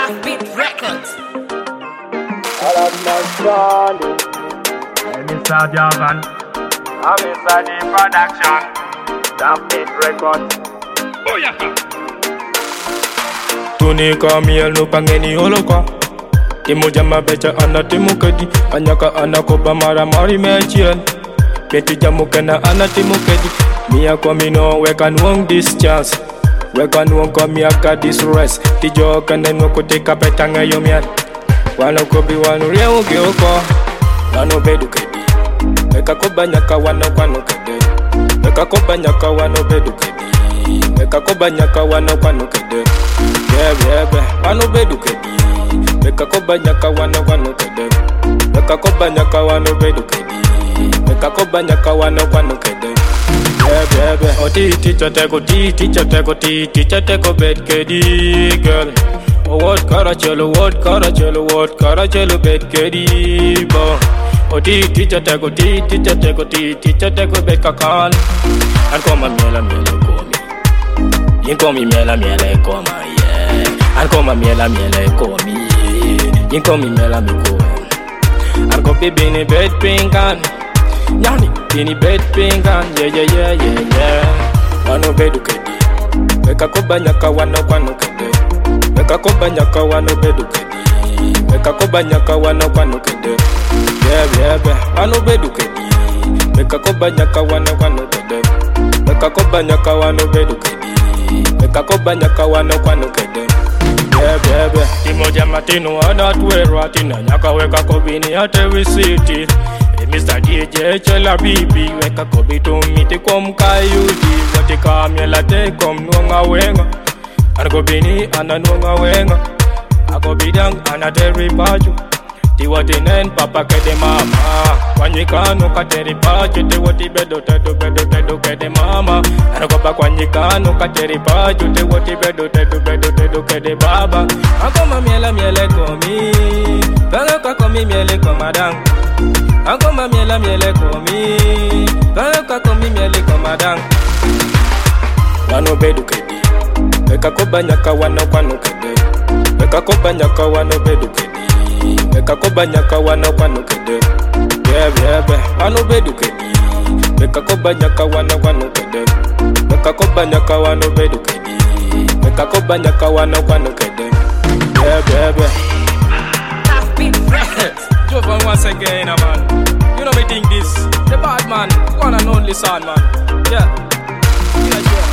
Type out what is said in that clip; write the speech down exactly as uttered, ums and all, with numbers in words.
Offbeat Records. All of my Johnny. Hey, Mister Javan. I'm inside the production. Offbeat Records. Oh yeah. Tuni Kamil no pangeni holokwa. Timoja mabecha ana timukedi. Anyaka ana koba mara mari mechien. Beti jamukena ana timukedi. Mia kwa mino weka nuong this chance. Weka nuong kwa miaka this rest. Tijo kane nuoko teka petanga yomian. Wano kobi wano riau gioko. Wano bedu kedi. Weka koba nyaka wano kwano kede. Weka koba nyaka wano bedu kedi. Weka koba nyaka wano kwano kede. Bebe bebe wano bedu kedi. Weka koba nyaka wano kwano kede. Weka koba nyaka wano bedu kedi. Weka koba nyaka wano kwano kede. Bebe bebe oti ticha teko ti ticha teko ti ticha teko bed kedi girl. Oh what karachelo what karachelo what karachelo bed kedi bo. Oti ticha teko ti ticha teko ti ticha teko bed kakan. And come and miela miela komi. You call me miela miela koma yeah. And come and miela miela komi. You call me miela mi ko. And go baby in bed pinkan. Yani ini bed pinkan yeah yeah yeah yeah yeah. Wano bedu kedi. Weka koba nyaka wano kwano kede. Weka koba nyaka wano bedu kedi. Weka koba nyaka wano kwano kede. Yeah yeah yeah. Wano bedu kedi. Weka koba nyaka wano kwano kede. Weka koba nyaka wano bedu kedi. Weka koba nyaka wano kwano kede. Yeah yeah yeah. Timoja matino ada tuero atina nyaka weka kobini ate visiti. Mister D J chela bibi weka kobi tumiti kom kayudi wote kamyela te kom nuanga wenga anakobini ana nuanga wenga akobidang ana teri paju ti wote nen papa kede mama kwanyikano kateri paju ti wote bedo tedo bedo tedo kede mama anakoba kwanyikano kateri paju ti wote bedo tedo bedo tedo kede baba akoma miela miele komi banga kakomi miele komadang. Angoma miela miele komi. Kaya kakomi miele komadang. Wano bedu kedi. Weka koba nyaka wano kwano kede. Weka koba nyaka wano bedu kedi. Weka koba nyaka wano kwano kede. Bebe bebe wano bedu kedi. Weka koba nyaka wano kwano kede. Weka koba nyaka wano bedu kedi. Weka koba nyaka wano kwano kede. Bebe bebe Offbeat Records. Jovan once again, man. You know me think this. The bad man, one and only son, man. Yeah. Yeah, sure.